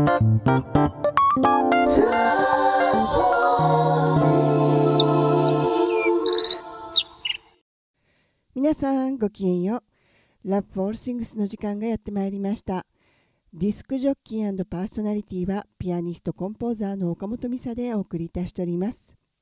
皆さんごきげんよう。Love for Things の時間がやってまいりました。ディスクジョッキー&パーソナリティはピアニストコンポーザーの岡本美沙でお送りいたしております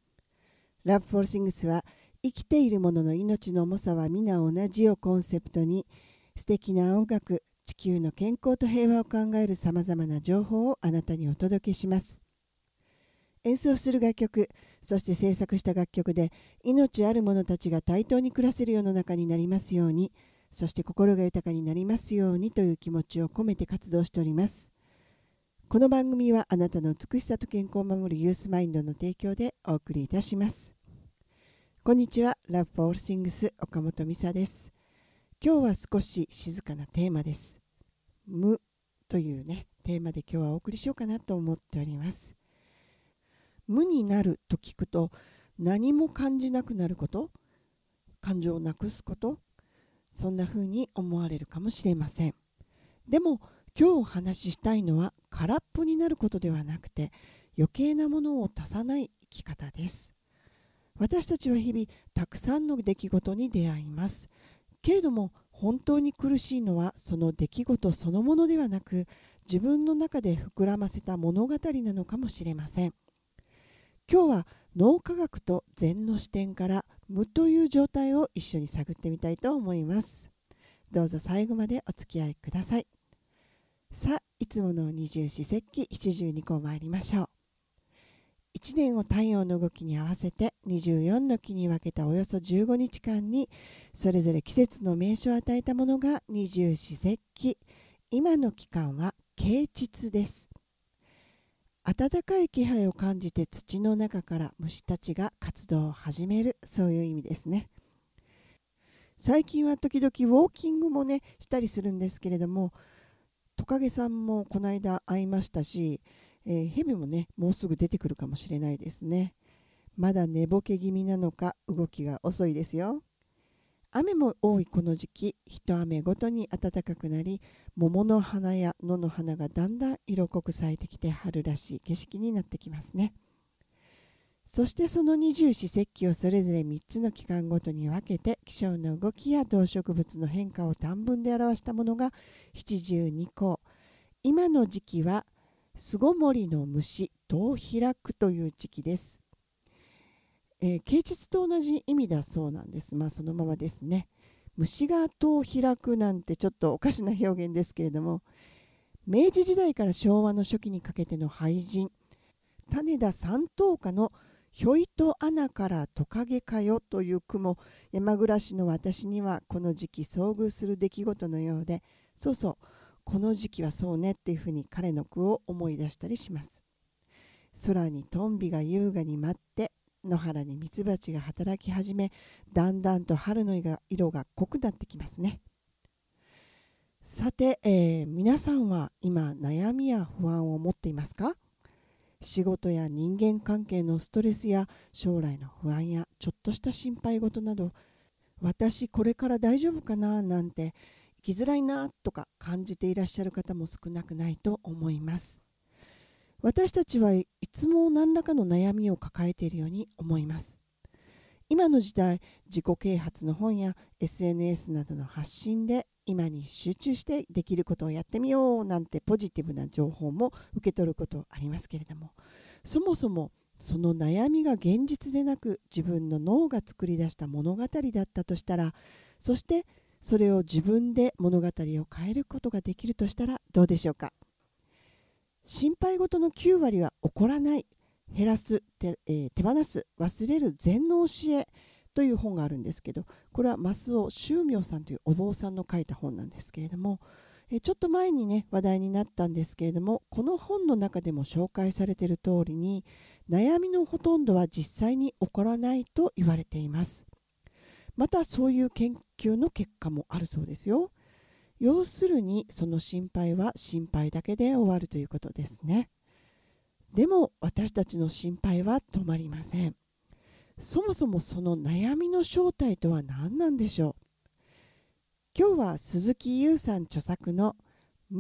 。Love for Things は生きているものの命の重さは皆同じをコンセプトに、素敵な音楽、地球の健康と平和を考えるさまざまな情報をあなたにお届けします。演奏する楽曲、そして制作した楽曲で命ある者たちが対等に暮らせる世の中になりますように、そして心が豊かになりますようにという気持ちを込めて活動しております。この番組はあなたの美しさと健康を守るユースマインドの提供でお送りいたします。こんにちは。 Love for Things 岡本美沙です。今日は少し静かなテーマです。無というねテーマで今日はお送りしようかなと思っております。無になると聞くと、何も感じなくなること、感情をなくすこと、そんな風に思われるかもしれません。でも今日お話ししたいのは空っぽになることではなくて、余計なものを足さない生き方です。私たちは日々たくさんの出来事に出会います。けれども本当に苦しいのはその出来事そのものではなく、自分の中で膨らませた物語なのかもしれません。今日は脳科学と禅の視点から無という状態を一緒に探ってみたいと思います。どうぞ最後までお付き合いください。さあ、いつもの二十四節気七十二候参りましょう。1年を太陽の動きに合わせて24の期に分けたおよそ15日間に、それぞれ季節の名称を与えたものが二十四節気。今の期間は啓蟄です。暖かい気配を感じて土の中から虫たちが活動を始める、そういう意味ですね。最近は時々ウォーキングもねしたりするんですけれども、トカゲさんもこの間会いましたし、ヘビもねもうすぐ出てくるかもしれないですね。まだ寝ぼけ気味なのか動きが遅いですよ。雨も多いこの時期、一雨ごとに暖かくなり、桃の花や野の花がだんだん色濃く咲いてきて、春らしい景色になってきますね。そしてその二十四節気をそれぞれ3つの期間ごとに分けて、気象の動きや動植物の変化を短文で表したものが七十二候。今の時期は巣ごもりの虫、戸を開くという時期です。啓蟄と同じ意味だそうなんです。そのままですね。虫が戸を開くなんてちょっとおかしな表現ですけれども、明治時代から昭和の初期にかけての俳人種田三等家のひょいと穴からトカゲかよという句も、山暮らしの私にはこの時期遭遇する出来事のようで、そうそうこの時期はそうねっていうふうに彼の句を思い出したりします。空にトンビが優雅に舞って、野原にミツバチが働き始め、だんだんと春の色が濃くなってきますね。さて、皆さんは今悩みや不安を持っていますか？仕事や人間関係のストレスや将来の不安やちょっとした心配事など、私これから大丈夫かななんて生きづらいなとか感じていらっしゃる方も少なくないと思います。私たちはいつも何らかの悩みを抱えているように思います。今の時代、自己啓発の本や SNS などの発信で今に集中してできることをやってみようなんてポジティブな情報も受け取ることありますけれども、そもそもその悩みが現実でなく自分の脳が作り出した物語だったとしたら、そしてそれを自分で物語を変えることができるとしたらどうでしょうか。心配事の9割は起こらない、減らす、手放す、忘れる禅の教えという本があるんですけど、これは増尾宗明さんというお坊さんの書いた本なんですけれども、ちょっと前にね話題になったんですけれども、この本の中でも紹介されている通りに、悩みのほとんどは実際に起こらないと言われています。またそういう研究の結果もあるそうですよ。要するにその心配は心配だけで終わるということですね。でも私たちの心配は止まりません。そもそもその悩みの正体とは何なんでしょう。今日は鈴木優さん著作の無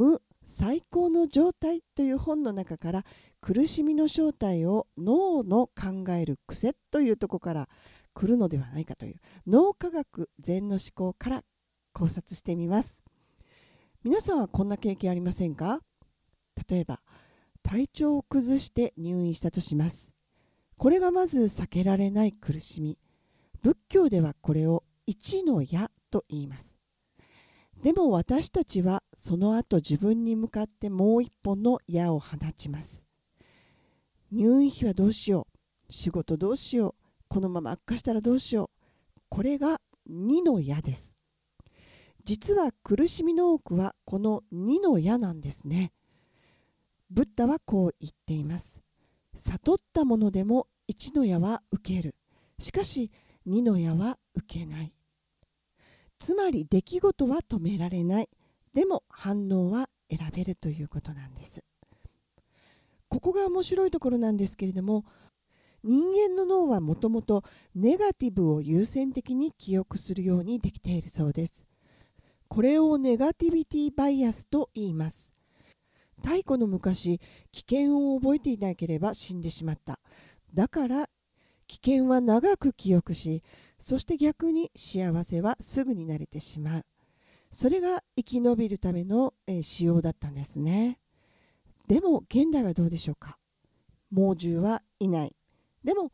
最高の状態という本の中から苦しみの正体を脳の考える癖というところから来るのではないかという脳科学禅の思考から考察してみます。皆さんはこんな経験ありませんか？例えば体調を崩して入院したとします。これがまず避けられない苦しみ。仏教ではこれを一の矢と言います。でも私たちはその後自分に向かってもう一本の矢を放ちます。入院費はどうしよう、仕事どうしよう、このまま悪化したらどうしよう。これが二の矢です。実は苦しみの多くはこの二の矢なんですね。ブッダはこう言っています。悟ったものでも一の矢は受ける。しかし二の矢は受けない。つまり出来事は止められない。でも反応は選べるということなんです。ここが面白いところなんですけれども、人間の脳はもともとネガティブを優先的に記憶するようにできているそうです。これをネガティビティバイアスと言います。太古の昔、危険を覚えていなければ死んでしまった。だから危険は長く記憶し、そして逆に幸せはすぐに慣れてしまう。それが生き延びるための仕様だったんですね。でも現代はどうでしょうか。猛獣はいない。でも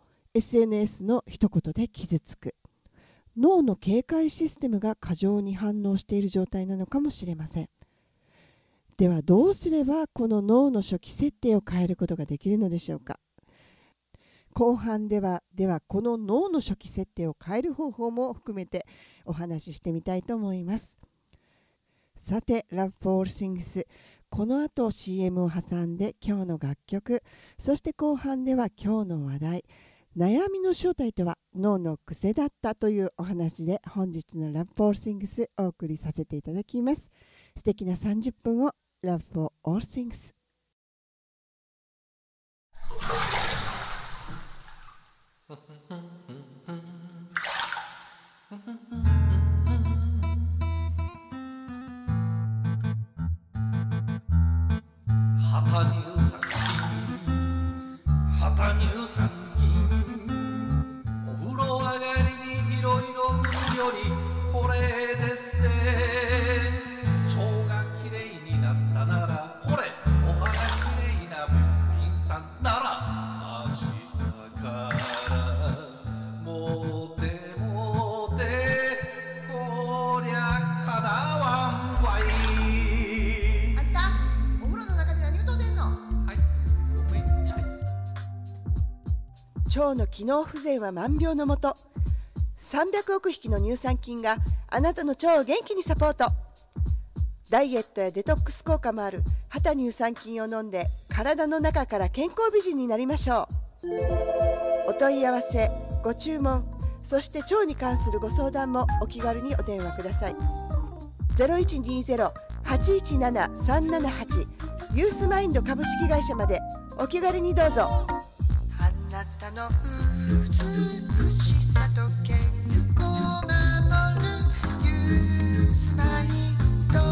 SNS の一言で傷つく。脳の警戒システムが過剰に反応している状態なのかもしれません。ではどうすればこの脳の初期設定を変えることができるのでしょうか。後半ではこの脳の初期設定を変える方法も含めてお話ししてみたいと思います。さて Love for Things、 この後 CM を挟んで今日の楽曲、そして後半では今日の話題、悩みの正体とは脳の癖だったというお話で本日の Love for Things お送りさせていただきます。素敵な30分を Love for All Things。 旗乳酸菌お風呂上がりにいろいろ塗るよりこれでっせ腸がきれいになったならほれお肌きれいなべっぴんさんなら明日からもてもてこりゃかなわんわい。 あんたお風呂の中で何歌うてんの？ はい、ごめんちゃい。 腸の機能不全は万病のもと。300億匹の乳酸菌があなたの腸を元気にサポート。ダイエットやデトックス効果もある肌乳酸菌を飲んで体の中から健康美人になりましょう。お問い合わせ、ご注文、そして腸に関するご相談もお気軽にお電話ください。0120-817-378 ユースマインド株式会社までお気軽にどうぞ。 あなたの美しさと健康を守るユースマインド。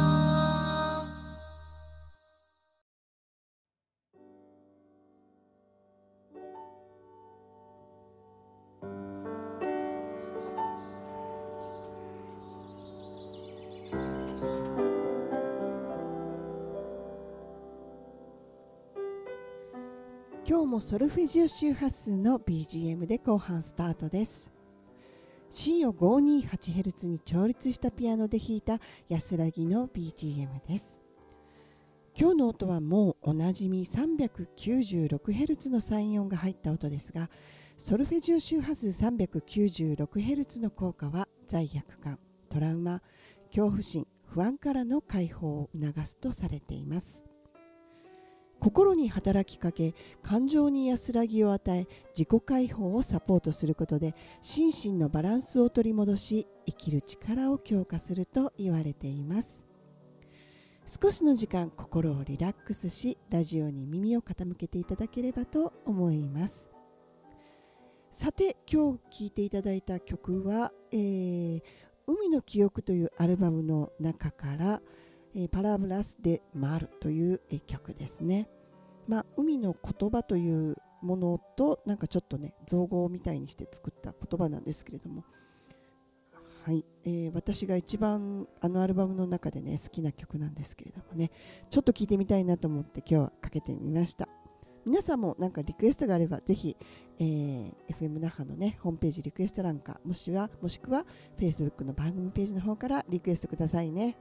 今日もソルフェジオ周波数の BGM で後半スタートです。C を 528Hz に調律したピアノで弾いた安らぎの BGM です。今日の音はもうおなじみ 396Hz のサイン音が入った音ですが、ソルフェジオ周波数 396Hz の効果は罪悪感、トラウマ、恐怖心、不安からの解放を促すとされています。心に働きかけ、感情に安らぎを与え、自己解放をサポートすることで心身のバランスを取り戻し、生きる力を強化すると言われています。少しの時間、心をリラックスし、ラジオに耳を傾けていただければと思います。さて、今日聴いていただいた曲は、海の記憶というアルバムの中から、 パラブラス・デ・マルという曲ですね。海の言葉というものとなんかちょっとね造語みたいにして作った言葉なんですけれども、はい、私が一番アルバムの中でね好きな曲なんですけれどもね、ちょっと聴いてみたいなと思って今日はかけてみました。皆さんもなんかリクエストがあればぜひ、FM 那覇のねホームページリクエスト欄かもしくは Facebook の番組ページの方からリクエストくださいね。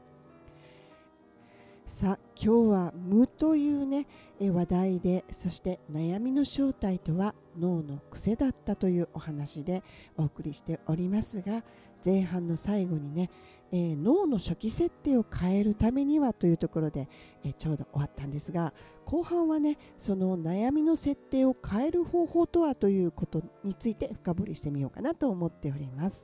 さあ今日は無というね話題で、そして悩みの正体とは脳の癖だったというお話でお送りしておりますが、前半の最後にね、脳の初期設定を変えるためにはというところで、ちょうど終わったんですが、後半はねその悩みの設定を変える方法とはということについて深掘りしてみようかなと思っております。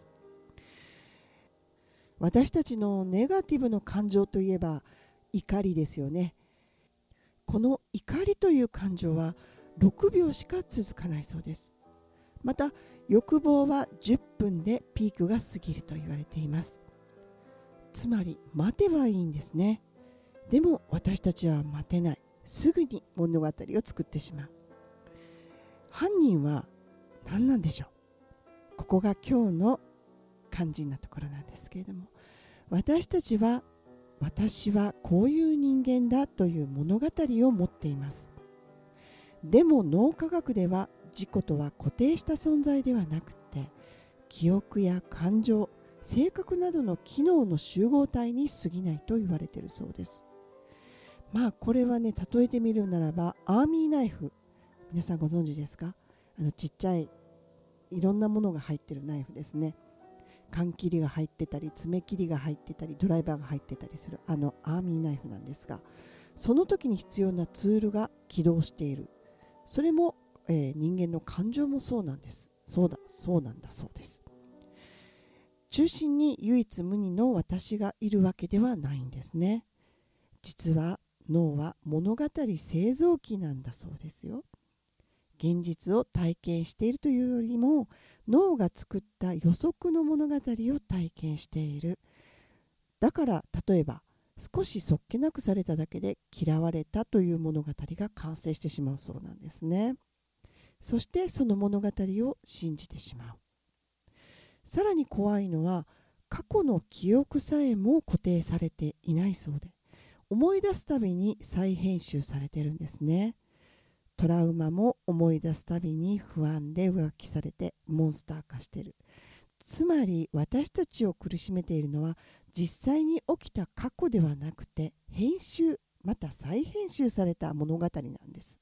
私たちのネガティブの感情といえば怒りですよね。この怒りという感情は6秒しか続かないそうです。また欲望は10分でピークが過ぎると言われています。つまり待てばいいんですね。でも私たちは待てない。すぐに物語を作ってしまう。犯人は何なんでしょう。ここが今日の肝心なところなんですけれども、私はこういう人間だという物語を持っています。でも脳科学では自己とは固定した存在ではなくて、記憶や感情、性格などの機能の集合体に過ぎないと言われているそうです。これはね例えてみるならばアーミーナイフ、皆さんご存知ですか？ちっちゃいいろんなものが入ってるナイフですね。缶切りが入ってたり爪切りが入ってたりドライバーが入ってたりするアーミーナイフなんですが、その時に必要なツールが起動している。それも、人間の感情もそうなんです。そうなんだそうです。中心に唯一無二の私がいるわけではないんですね。実は脳は物語製造機なんだそうですよ。現実を体験しているというよりも脳が作った予測の物語を体験している。だから例えば少しそっけなくされただけで嫌われたという物語が完成してしまうそうなんですね。そしてその物語を信じてしまう。さらに怖いのは過去の記憶さえも固定されていないそうで、思い出すたびに再編集されているんですね。トラウマも思い出すたびに不安で浮気されてモンスター化している。つまり私たちを苦しめているのは実際に起きた過去ではなくて編集また再編集された物語なんです。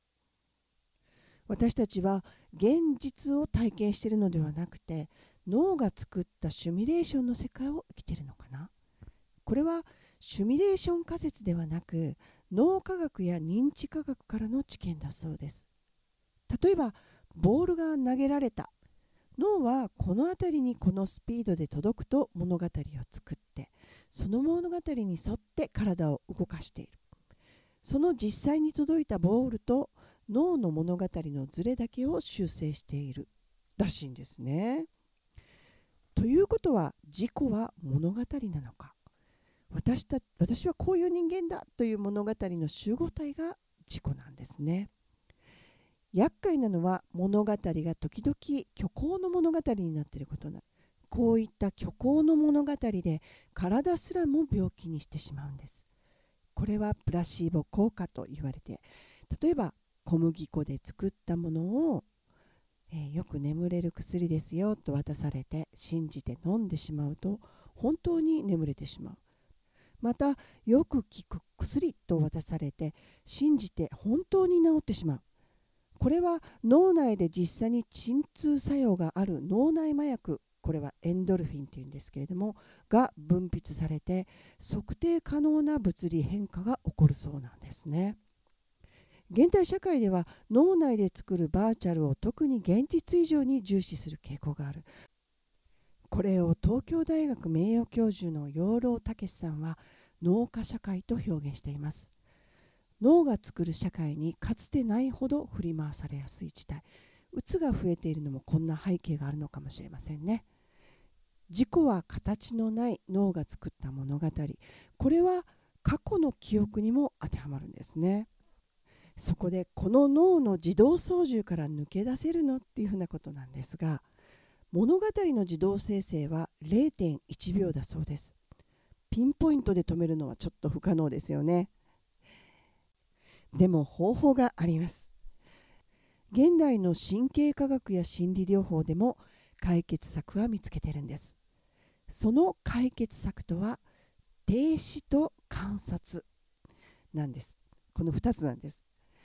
私たちは現実を体験しているのではなくて脳が作ったシミュレーションの世界を生きているのかな。これはシミュレーション仮説ではなく脳科学や認知科学からの知見だそうです。例えばボールが投げられた。脳はこの辺りにこのスピードで届くと物語を作って、その物語に沿って体を動かしている。その実際に届いたボールと脳の物語のズレだけを修正しているらしいんですね。ということは自己は物語なのか。私はこういう人間だという物語の集合体が自己なんですね。厄介なのは物語が時々虚構の物語になっていることな。こういった虚構の物語で体すらも病気にしてしまうんです。これはプラシーボ効果と言われて、例えば小麦粉で作ったものを、よく眠れる薬ですよと渡されて信じて飲んでしまうと本当に眠れてしまう。またよく効く薬と渡されて信じて本当に治ってしまう。これは脳内で実際に鎮痛作用がある脳内麻薬、これはエンドルフィンというんですけれどもが分泌されて測定可能な物理変化が起こるそうなんですね。現代社会では脳内で作るバーチャルを特に現実以上に重視する傾向がある。これを東京大学名誉教授の養老孟さんは脳化社会と表現しています。脳が作る社会にかつてないほど振り回されやすい事態、うつが増えているのもこんな背景があるのかもしれませんね。自己は形のない脳が作った物語、これは過去の記憶にも当てはまるんですね。そこでこの脳の自動操縦から抜け出せるのっていうふうなことなんですが、物語の自動生成は 0.1 秒だそうです。ピンポイントで止めるのはちょっと不可能ですよね。でも方法があります。現代の神経科学や心理療法でも解決策は見つけてるんです。その解決策とは停止と観察なんです。この2つなんです。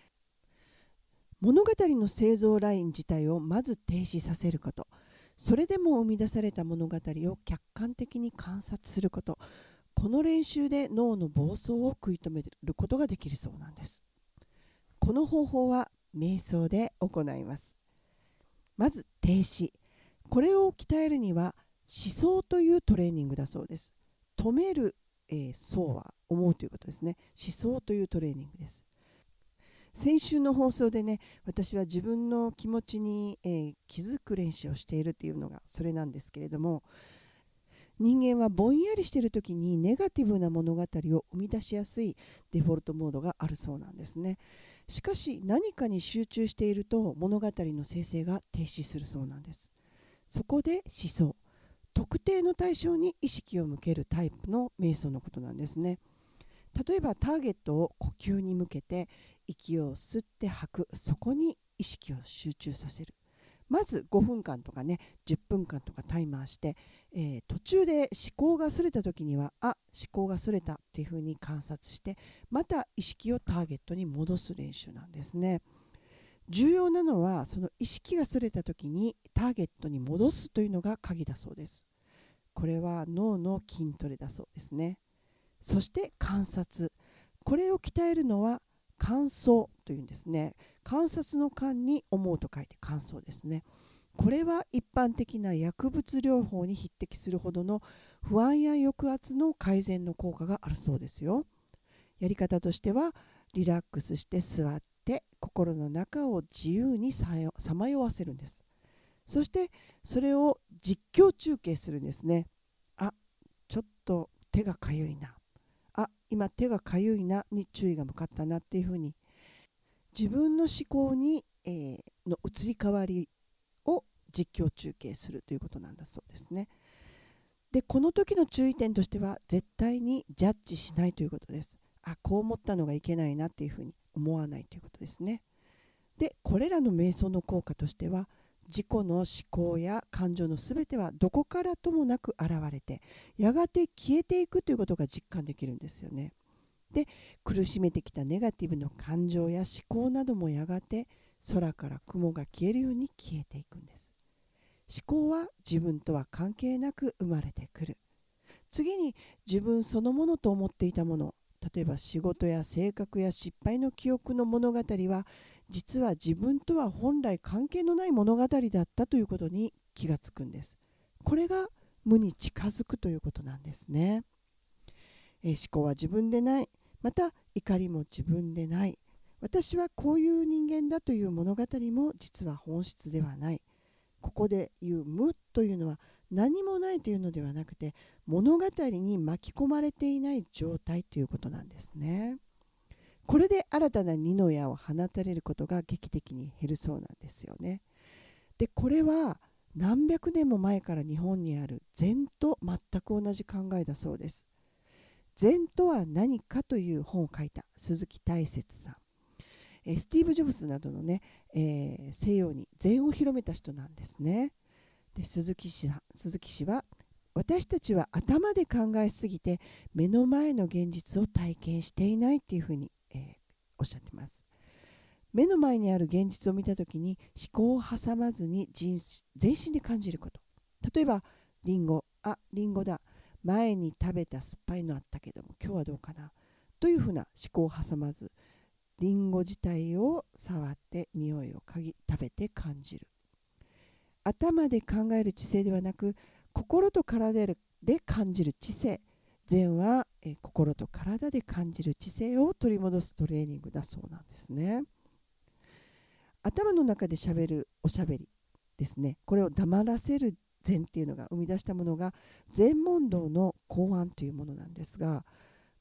物語の製造ライン自体をまず停止させること、それでも生み出された物語を客観的に観察すること、この練習で脳の暴走を食い止めることができるそうなんです。この方法は瞑想で行います。まず停止、これを鍛えるには思想というトレーニングだそうです。止める、想は思うということですね。思想というトレーニングです。先週の放送でね、私は自分の気持ちに、気づく練習をしているというのがそれなんですけれども、人間はぼんやりしている時にネガティブな物語を生み出しやすいデフォルトモードがあるそうなんですね。しかし何かに集中していると物語の生成が停止するそうなんです。そこで思想、特定の対象に意識を向けるタイプの瞑想のことなんですね。例えばターゲットを呼吸に向けて息を吸って吐く、そこに意識を集中させる。まず5分間とかね、10分間とかタイマーして、途中で思考がそれた時には思考がそれたっていうふうに観察して、また意識をターゲットに戻す練習なんですね。重要なのはその意識がそれた時にターゲットに戻すというのが鍵だそうです。これは脳の筋トレだそうですね。そして観察、これを鍛えるのは観想というんですね。観察の観に思うと書いて観想ですね。これは一般的な薬物療法に匹敵するほどの不安や抑圧の改善の効果があるそうですよ。やり方としてはリラックスして座って心の中を自由にさまよわせるんです。そしてそれを実況中継するんですね。ちょっと手がかゆいな、今手がかゆいなに注意が向かったなっていうふうに自分の思考に、の移り変わりを実況中継するということなんだそうですね。で、この時の注意点としては絶対にジャッジしないということです。こう思ったのがいけないなっていうふうに思わないということですね。で、これらの瞑想の効果としては自己の思考や感情のすべてはどこからともなく現れてやがて消えていくということが実感できるんですよね。で、苦しめてきたネガティブの感情や思考などもやがて空から雲が消えるように消えていくんです。思考は自分とは関係なく生まれてくる。次に自分そのものと思っていたもの、例えば仕事や性格や失敗の記憶の物語は実は自分とは本来関係のない物語だったということに気がつくんです。これが無に近づくということなんですね。思考は自分でない、また怒りも自分でない、私はこういう人間だという物語も実は本質ではない。ここで言う無というのは何もないというのではなくて物語に巻き込まれていない状態ということなんですね。これで新たな二の矢を放たれることが劇的に減るそうなんですよね。で、これは何百年も前から日本にある禅と全く同じ考えだそうです。禅とは何かという本を書いた鈴木大拙さん、スティーブ・ジョブズなどのね、西洋に禅を広めた人なんですね。で、鈴木氏は私たちは頭で考えすぎて目の前の現実を体験していないっていうふうに、おっしゃってます。目の前にある現実を見たときに思考を挟まずに全身で感じること。例えばリンゴだ、前に食べた酸っぱいのあったけども今日はどうかなというふうな思考を挟まずリンゴ自体を触って匂いを嗅ぎ食べて感じる。頭で考える知性ではなく心と体で感じる知性。禅は心と体で感じる知性を取り戻すトレーニングだそうなんですね。頭の中で喋るおしゃべりですね、これを黙らせる禅っていうのが生み出したものが禅問答の考案というものなんですが、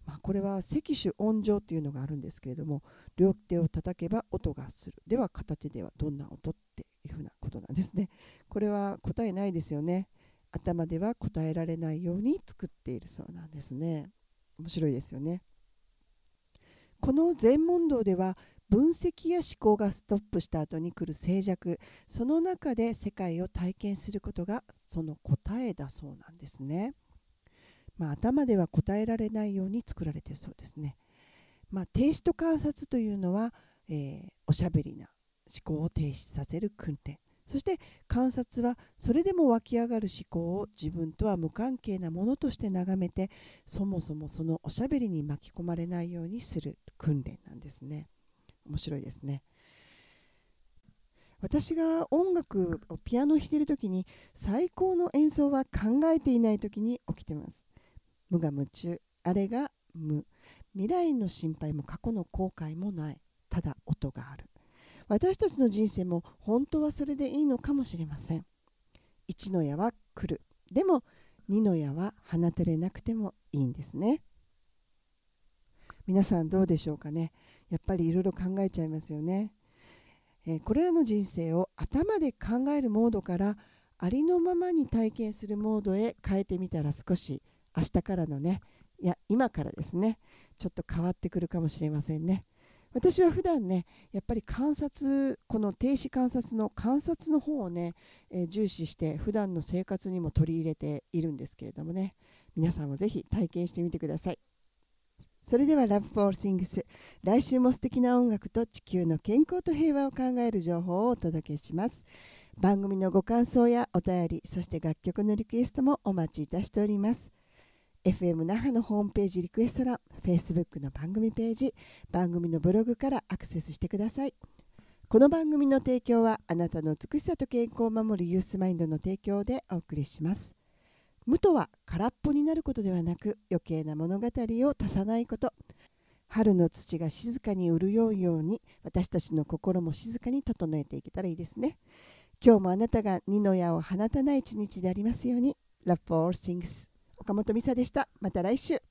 これは赤手音上というのがあるんですけれども、両手を叩けば音がする。では片手ではどんな音っていうふうなことなんですね。これは答えないですよね。頭では答えられないように作っているそうなんですね。面白いですよね。この禅問答では分析や思考がストップした後に来る静寂、その中で世界を体験することがその答えだそうなんですね。頭では答えられないように作られているそうですね。停止と観察というのは、おしゃべりな思考を停止させる訓練。そして観察はそれでも湧き上がる思考を自分とは無関係なものとして眺めて、そもそもそのおしゃべりに巻き込まれないようにする訓練なんですね。面白いですね。私が音楽をピアノを弾いている時に最高の演奏は考えていない時に起きています。無我夢中、あれが無。未来の心配も過去の後悔もない。ただ音がある。私たちの人生も本当はそれでいいのかもしれません。一の矢は来る。でも二の矢は放たれなくてもいいんですね。皆さんどうでしょうかね。やっぱりいろいろ考えちゃいますよね。これらの人生を頭で考えるモードからありのままに体験するモードへ変えてみたら、少し明日からのね、今からですね、ちょっと変わってくるかもしれませんね。私は普段ね、やっぱり観察、この停止観察の方をね、重視して普段の生活にも取り入れているんですけれどもね、皆さんもぜひ体験してみてください。それでは Love for Things、 来週も素敵な音楽と地球の健康と平和を考える情報をお届けします。番組のご感想やお便り、そして楽曲のリクエストもお待ちいたしております。FM 那覇のホームページリクエスト欄、 Facebook の番組ページ、番組のブログからアクセスしてください。この番組の提供はあなたの美しさと健康を守るユースマインドの提供でお送りします。無とは空っぽになることではなく、余計な物語を足さないこと。春の土が静かに潤うように、私たちの心も静かに整えていけたらいいですね。今日もあなたが二の矢を放たない一日でありますように。 Love for all things、 岡本美沙でした。また来週。